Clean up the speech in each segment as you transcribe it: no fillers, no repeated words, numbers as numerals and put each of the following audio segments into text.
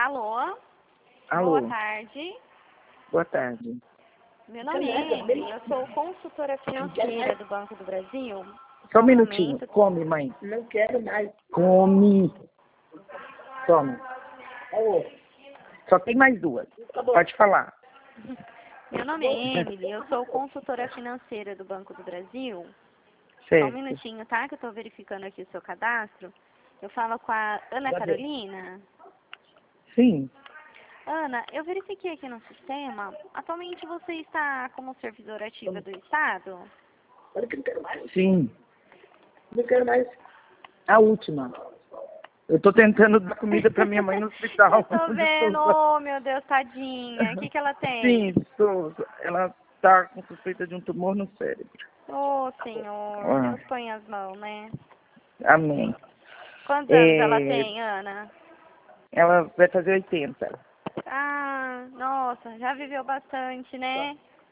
Alô? Alô, Boa tarde. boa tarde. Meu nome é Emily, eu sou consultora financeira do Banco do Brasil. Só um minutinho. Come, mãe. Não quero mais. Come. Toma. Alô? Só tem mais duas. Pode falar. Meu nome é Emily, eu sou consultora financeira do Banco do Brasil. Só um Certo. minutinho, tá? Que eu tô verificando aqui o seu cadastro. Eu falo com a Ana Carolina. Sim. Ana, eu verifiquei aqui no sistema. Atualmente você está como servidora ativa do Estado? Olha que não quero mais. Sim. Não quero mais. A última. Eu tô tentando dar comida pra minha mãe no hospital. Eu tô vendo, oh meu Deus, tadinha. O que ela tem? Sim, ela tá com suspeita de um tumor no cérebro. Oh, Senhor, Ah. Deus põe as mãos, né? Amém. Quantos anos ela tem, Ana? Ela vai fazer 80. Ah, nossa, já viveu bastante, né?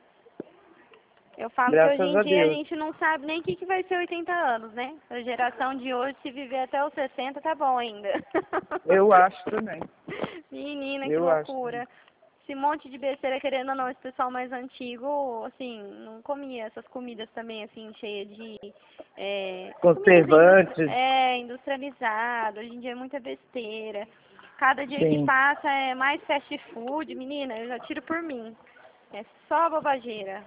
Eu falo que Graças hoje em a dia a Deus. gente não sabe nem o que vai ser 80 anos, né? A geração de hoje, se viver até os 60, tá bom ainda. Eu acho também. Menina, que Eu acho. loucura. Esse monte de besteira, querendo ou não, esse pessoal mais antigo, assim, não comia essas comidas também, assim, cheias de... Conservantes. Industrializado. Hoje em dia é muita besteira. Cada dia que Sim. passa é mais fast food, menina, eu já tiro por mim. É só bobageira.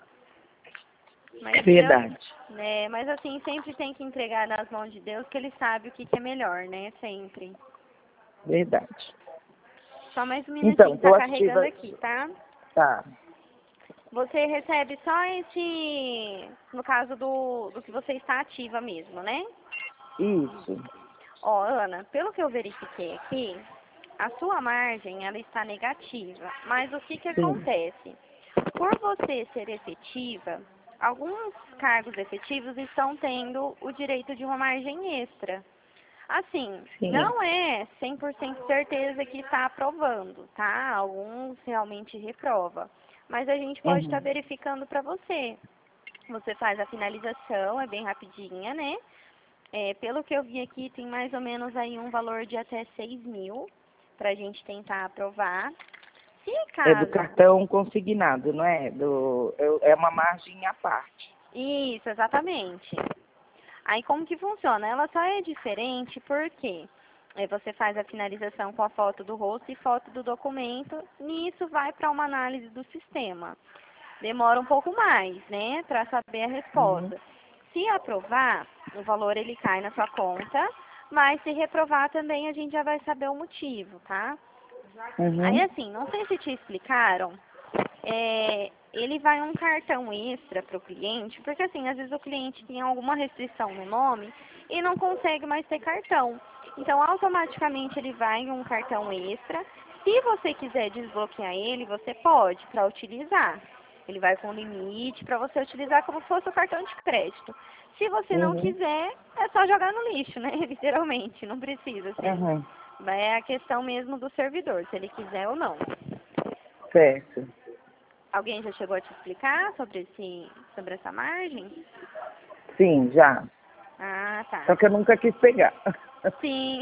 Mas É verdade. mas assim, sempre tem que entregar nas mãos de Deus, que Ele sabe o que é melhor, né? Sempre. Verdade. Só mais um Então, minutinho, tô tá carregando ativa. aqui, tá? Tá. Você recebe só esse, no caso do que você está ativa mesmo, né? Isso. Ó, Ana, pelo que eu verifiquei aqui, a sua margem, ela está negativa. Mas o que Sim. acontece? Por você ser efetiva, alguns cargos efetivos estão tendo o direito de uma margem extra. Assim, Sim. não é 100% certeza que está aprovando, tá? Alguns realmente reprova. Mas a gente pode estar verificando para você. Você faz a finalização, é bem rapidinha, né? Pelo que eu vi aqui, tem mais ou menos aí um valor de até 6 mil para a gente tentar aprovar. Se É do caso... cartão consignado, não é? É uma margem à parte. Isso, exatamente. Aí como que funciona? Ela só é diferente porque você faz a finalização com a foto do rosto e foto do documento, e isso vai para uma análise do sistema. Demora um pouco mais, né, para saber a resposta. Se aprovar, o valor ele cai na sua conta, mas se reprovar também a gente já vai saber o motivo, tá? Aí assim, não sei se te explicaram, ele vai um cartão extra para o cliente, porque assim, às vezes o cliente tem alguma restrição no nome e não consegue mais ter cartão. Então, automaticamente ele vai em um cartão extra. Se você quiser desbloquear ele, você pode, para utilizar. Ele vai com limite para você utilizar como se fosse o cartão de crédito. Se você não quiser, é só jogar no lixo, né? Literalmente, não precisa, assim. É a questão mesmo do servidor, se ele quiser ou não. Certo. Alguém já chegou a te explicar sobre essa margem? Sim, já. Ah, tá. Só que eu nunca quis pegar. Sim.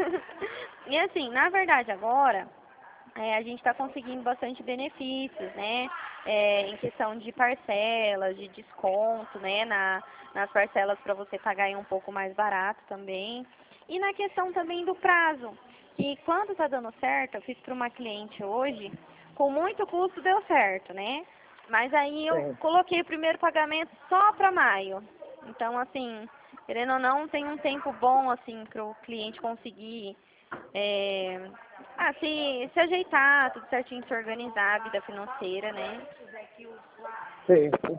E assim, na verdade agora, a gente está conseguindo bastante benefícios, né? Em questão de parcelas, de desconto, né? Nas parcelas para você pagar aí um pouco mais barato também. E na questão também do prazo, que quando está dando certo, eu fiz para uma cliente hoje, com muito custo deu certo, né? Mas aí eu coloquei o primeiro pagamento só para maio. Então, assim, querendo ou não, tem um tempo bom, assim, para o cliente conseguir se ajeitar, tudo certinho, se organizar, a vida financeira, né? Certo.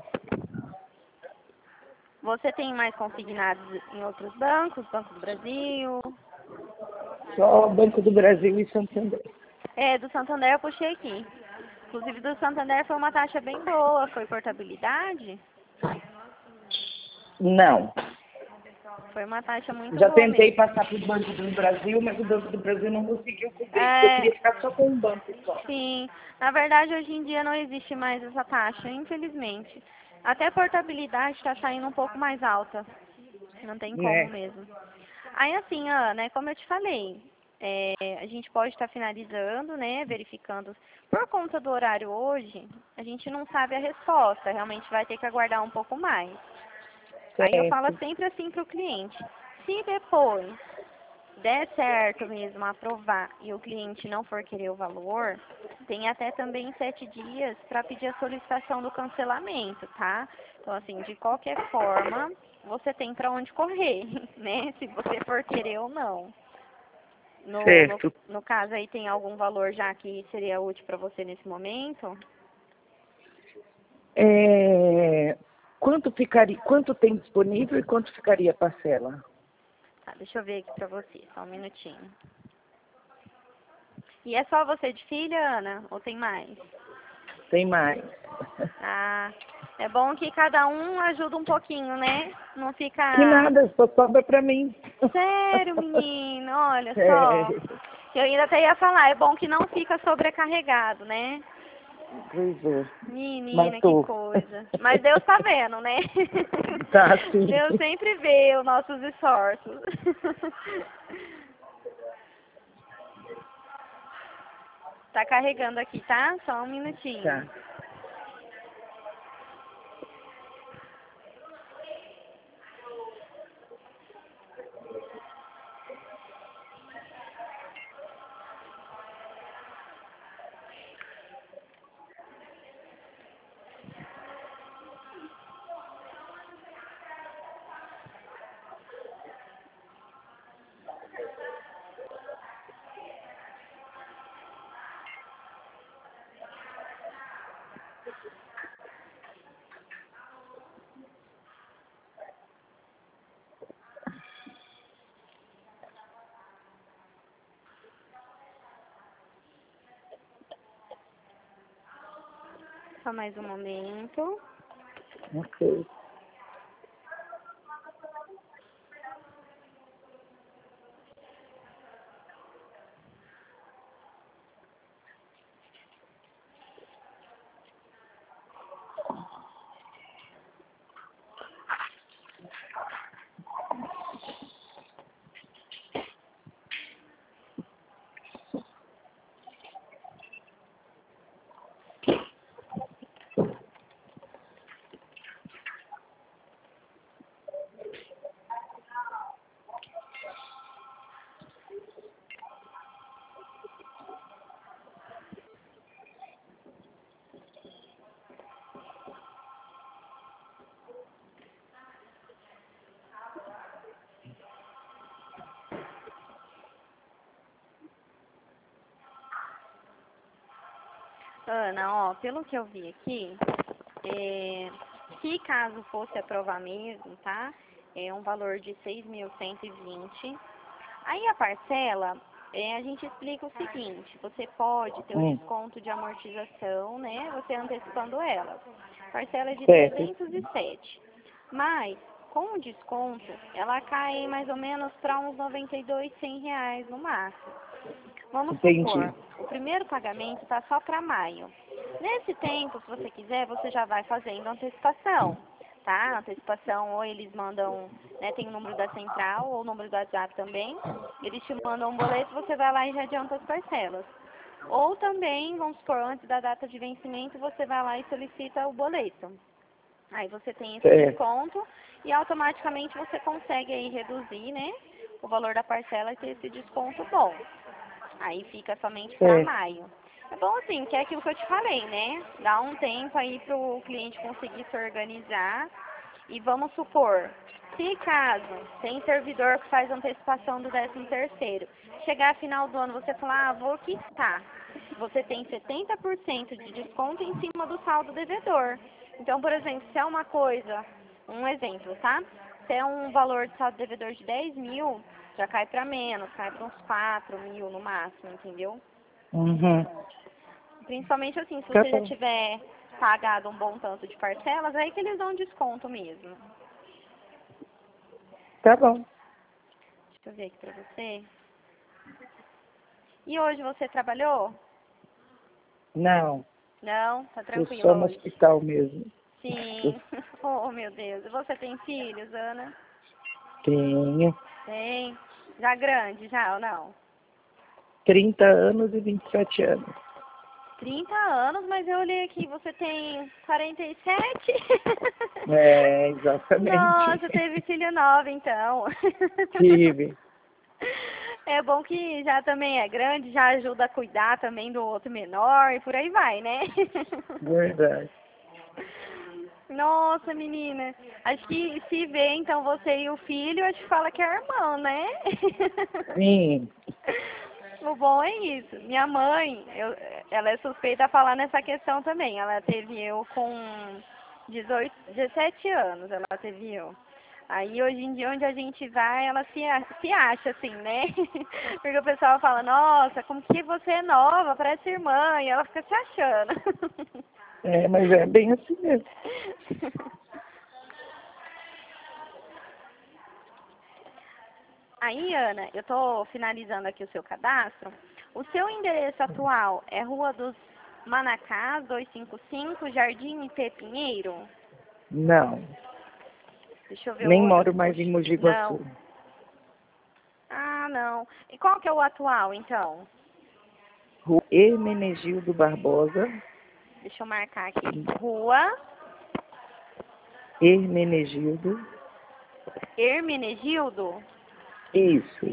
Você tem mais consignados em outros bancos, Banco do Brasil? Só Banco do Brasil e Santander. Do Santander eu puxei aqui. Inclusive do Santander foi uma taxa bem boa, foi portabilidade? Não. Foi uma taxa muito Já boa tentei mesmo. passar para o Banco do Brasil, mas o Banco do Brasil não conseguiu cobrir. Eu queria ficar só com um banco só. Sim, na verdade hoje em dia não existe mais essa taxa, infelizmente. Até a portabilidade está saindo um pouco mais alta. Não tem como mesmo. Aí assim, Ana, como eu te falei, A gente pode estar finalizando, né, verificando. Por conta do horário hoje, a gente não sabe a resposta, realmente vai ter que aguardar um pouco mais. Aí eu falo Certo. sempre assim para o cliente, se depois der certo mesmo aprovar e o cliente não for querer o valor, tem até também 7 dias para pedir a solicitação do cancelamento, tá? Então, assim, de qualquer forma, você tem para onde correr, né? Se você for querer ou não. Certo. No caso aí, tem algum valor já que seria útil para você nesse momento? Quanto tem disponível e quanto ficaria a parcela? Tá, deixa eu ver aqui para você, só um minutinho. E é só você de filha, Ana? Ou tem mais? Tem mais. Ah, é bom que cada um ajuda um pouquinho, né? Não fica... Que nada, só sobra pra mim. Sério, menino, olha só. É, Eu ainda até ia falar, é bom que não fica sobrecarregado, né? pois é. Menina, que Matou. coisa. Mas Deus tá vendo, né? Tá, sim. Deus sempre vê os nossos esforços. Tá carregando aqui, tá? Só um minutinho. Tá. Só mais um momento. Ok. Ana, ó, pelo que eu vi aqui, se caso fosse aprovar mesmo, tá? É um valor de 6.120. Aí a parcela, a gente explica o seguinte, você pode ter o desconto de amortização, né? Você antecipando ela. Parcela é de Certo. 307. Mas, com o desconto, ela cai mais ou menos para uns 92, R$ 100 no máximo. Vamos supor, Entendi. o primeiro pagamento está só para maio. Nesse tempo, se você quiser, você já vai fazendo antecipação, tá? Antecipação, ou eles mandam, né, tem o número da central, ou o número do WhatsApp também. Eles te mandam um boleto, você vai lá e já adianta as parcelas. Ou também, vamos supor, antes da data de vencimento, você vai lá e solicita o boleto. Aí você tem esse Certo. desconto e automaticamente você consegue aí reduzir, né, o valor da parcela e ter esse desconto bom. Aí fica somente para Certo. maio. É bom assim, que é aquilo que eu te falei, né? Dá um tempo aí para o cliente conseguir se organizar. E vamos supor, se caso tem servidor que faz antecipação do 13º, chegar final do ano você falar, vou quitar. Você tem 70% de desconto em cima do saldo devedor. Então, por exemplo, se é uma coisa, um exemplo, tá? Se é um valor de saldo devedor de 10.000, já cai para menos, cai para uns 4.000 no máximo, entendeu? Uhum. Principalmente assim, se Tá você já bom. tiver pagado um bom tanto de parcelas, aí que eles dão desconto mesmo. Tá bom. Deixa eu ver aqui pra você. E hoje você trabalhou? Não, Não? Tá eu só tranquila no hoje? hospital mesmo. Sim. Oh, meu Deus. E você tem filhos, Ana? Tenho. Tem. Já grande, já ou não? 30 anos e 27 anos. 30 anos, mas eu olhei aqui, você tem 47? É, exatamente. Nossa, teve filho nova, então. Tive. É bom que já também é grande, já ajuda a cuidar também do outro menor e por aí vai, né? Verdade. Nossa, menina. Acho que se vê, então, você e o filho, acho que fala que é irmão, né? Sim. O bom é isso. Minha mãe, ela é suspeita a falar nessa questão também. Ela teve eu com 17 anos, ela teve eu. Aí, hoje em dia, onde a gente vai, ela se acha, assim, né? Porque o pessoal fala, nossa, como que você é nova, parece irmã, e ela fica se achando. É, mas é bem assim mesmo. Aí, Ana, eu tô finalizando aqui o seu cadastro. O seu endereço atual é Rua dos Manacás, 255, Jardim IP Pinheiro? Não. Deixa eu ver Nem o outro. moro mais em Mogi Não. Guaçu. Ah, não. E qual que é o atual, então? Rua Hermenegildo Barbosa. Deixa eu marcar aqui. Rua Hermenegildo. Hermenegildo? Isso.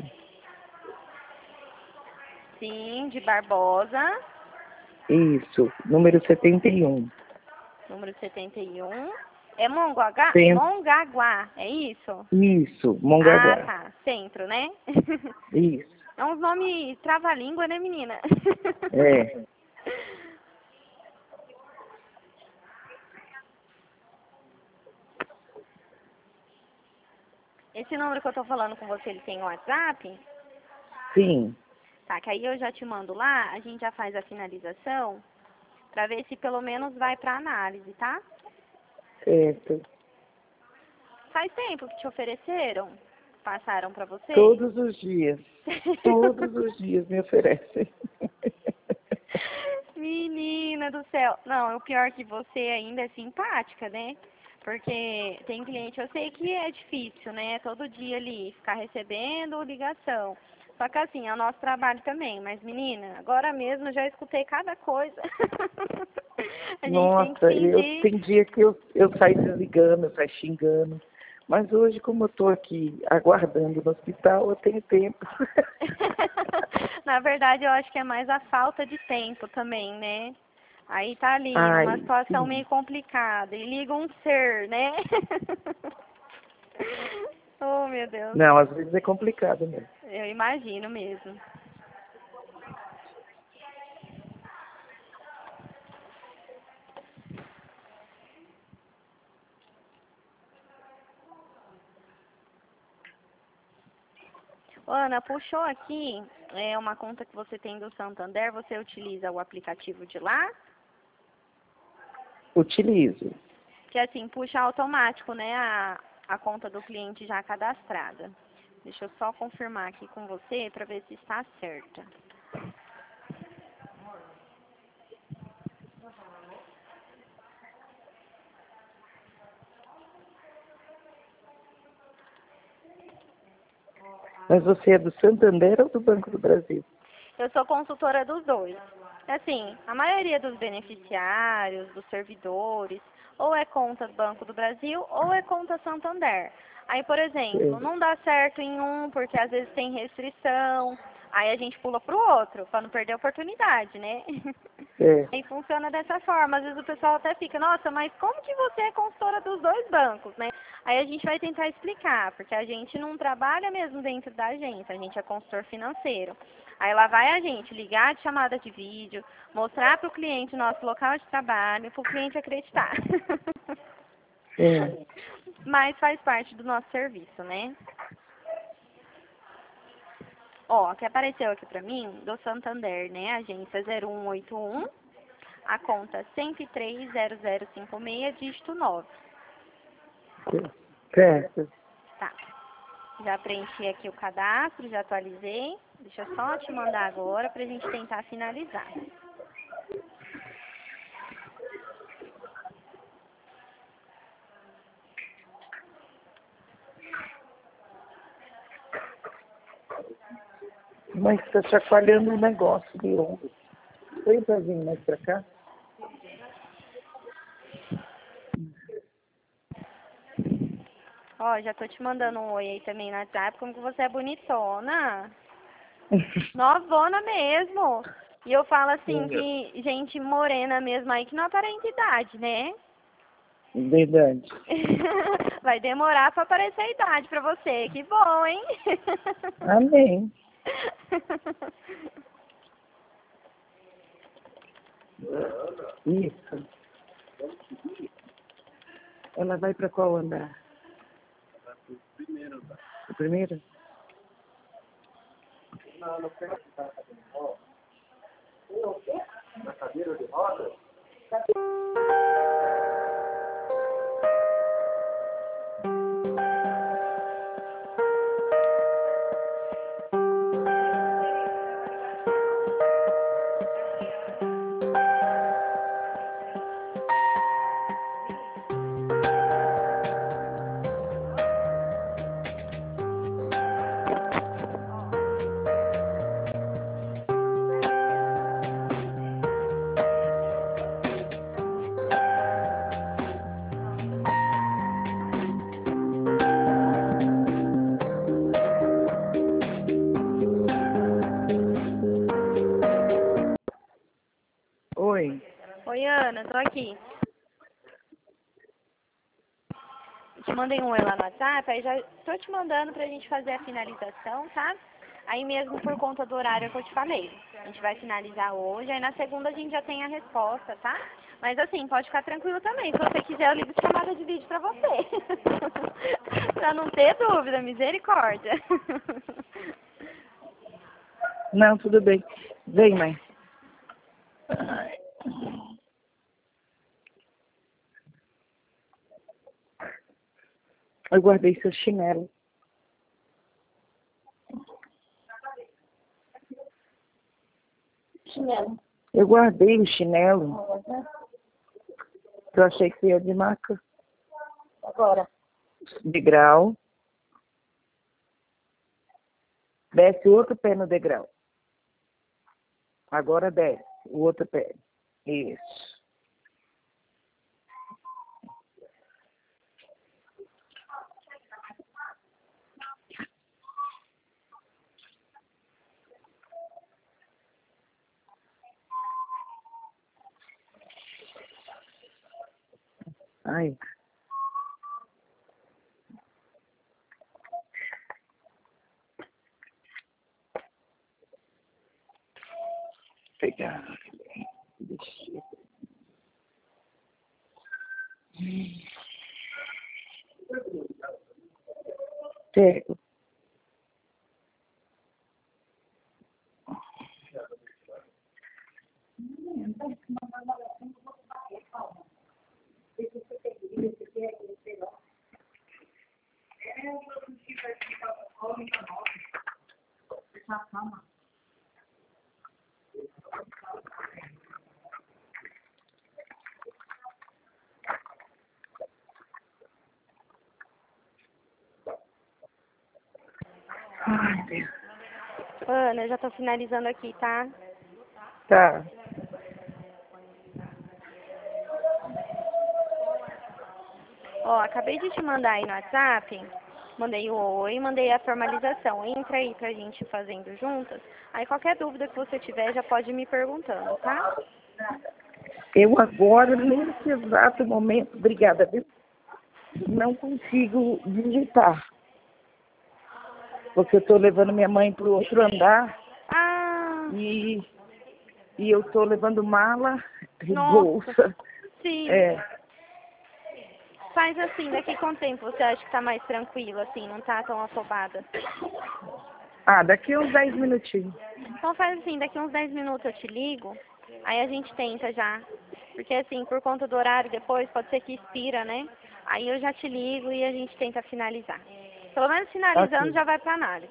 Sim, de Barbosa. Isso. Número 71. Número 71. É Mongaguá? Centro. Mongaguá, é isso? Isso. Ah, Mongaguá. tá. Centro, né? Isso. É uns nomes trava-língua, né, menina? É. Esse número que eu tô falando com você, ele tem um WhatsApp? Sim. Tá, que aí eu já te mando lá, a gente já faz a finalização, pra ver se pelo menos vai pra análise, tá? Certo. Faz tempo que te ofereceram? Passaram pra você? Todos os dias. Todos os dias me oferecem. Menina do céu. Não, o pior que você ainda é simpática, né? Porque tem cliente, eu sei que é difícil, né? Todo dia ali ficar recebendo ligação. Só que assim, é o nosso trabalho também. Mas menina, agora mesmo eu já escutei cada coisa. A gente tem que Nossa, fingir. tem dia que eu saio desligando, eu saio xingando. Mas hoje, como eu estou aqui aguardando no hospital, eu tenho tempo. Na verdade, eu acho que é mais a falta de tempo também, né? Aí tá ali, numa Ai, situação sim. meio complicada. E liga um ser, né? Oh, meu Deus. Não, às vezes é complicado mesmo. Eu imagino mesmo. Ô, Ana, puxou aqui uma conta que você tem do Santander. Você utiliza o aplicativo de lá? Utilizo. Que assim, puxa automático, né? A conta do cliente já cadastrada. Deixa eu só confirmar aqui com você para ver se está certa. Mas você é do Santander ou do Banco do Brasil? Eu sou consultora dos dois. Assim, a maioria dos beneficiários, dos servidores, ou é conta do Banco do Brasil ou é conta Santander. Aí, por exemplo, É. não dá certo em um porque às vezes tem restrição, aí a gente pula pro outro, para não perder a oportunidade, né? É. Aí funciona dessa forma. Às vezes o pessoal até fica, nossa, mas como que você é consultora dos dois bancos, né? Aí a gente vai tentar explicar, porque a gente não trabalha mesmo dentro da agência, a gente é consultor financeiro. Aí lá vai a gente ligar de chamada de vídeo, mostrar para o cliente o nosso local de trabalho, para o cliente acreditar. Sim. Mas faz parte do nosso serviço, né? Ó, o que apareceu aqui pra mim, do Santander, né? Agência 0181, a conta 1030056, dígito 9. Certo. Tá. Já preenchi aqui o cadastro, já atualizei. Deixa eu só te mandar agora pra gente tentar finalizar. Mas está chacoalhando um negócio de ombro. Põe pra vir mais pra cá. Ó, já tô te mandando um oi aí também no WhatsApp, como que você é bonitona. Novona mesmo. E eu falo assim que gente morena mesmo aí que não aparenta idade, né? Verdade. Vai demorar pra aparecer a idade pra você. Que bom, hein? Amém. Isso. Ela vai para qual andar? O primeiro? Oi. Oi, Ana, tô aqui. Te mandei um oi lá no WhatsApp, aí já tô te mandando pra gente fazer a finalização, tá? Aí mesmo por conta do horário que eu te falei. A gente vai finalizar hoje, aí na segunda a gente já tem a resposta, tá? Mas assim, pode ficar tranquilo também. Se você quiser, eu ligo chamada de vídeo pra você. Pra não ter dúvida, misericórdia. Não, tudo bem. Vem, mãe. Ai. Eu guardei seu chinelo. Chinelo. Eu guardei o chinelo. Eu achei que ia de maca. Agora. Degrau. Desce o outro pé no degrau. Agora desce o outro pé. Isso. Ai. Pegar. Pego. Ai, Deus. Ana, eu já tô finalizando aqui, tá? Tá. Ó, acabei de te mandar aí no WhatsApp. Mandei o oi, mandei a formalização. Entra aí pra gente fazendo juntas. Aí qualquer dúvida que você tiver já pode ir me perguntando, tá? Eu agora, nesse exato momento, obrigada, viu? Não consigo digitar. Porque eu estou levando minha mãe para o outro andar Ah, e eu estou levando mala e nossa, bolsa. sim. É. Faz assim, daqui quanto tempo você acha que tá mais tranquilo, assim, não tá tão afobada? Ah, daqui uns 10 minutinhos. Então faz assim, daqui uns 10 minutos eu te ligo, aí a gente tenta já. Porque assim, por conta do horário depois, pode ser que expira, né? Aí eu já te ligo e a gente tenta finalizar. Pelo menos finalizando Ok. já vai pra análise.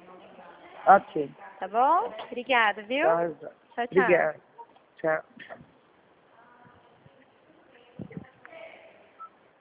Ok. Tá bom? Obrigada, viu? Tá. Tchau, tchau. Obrigada. Tchau.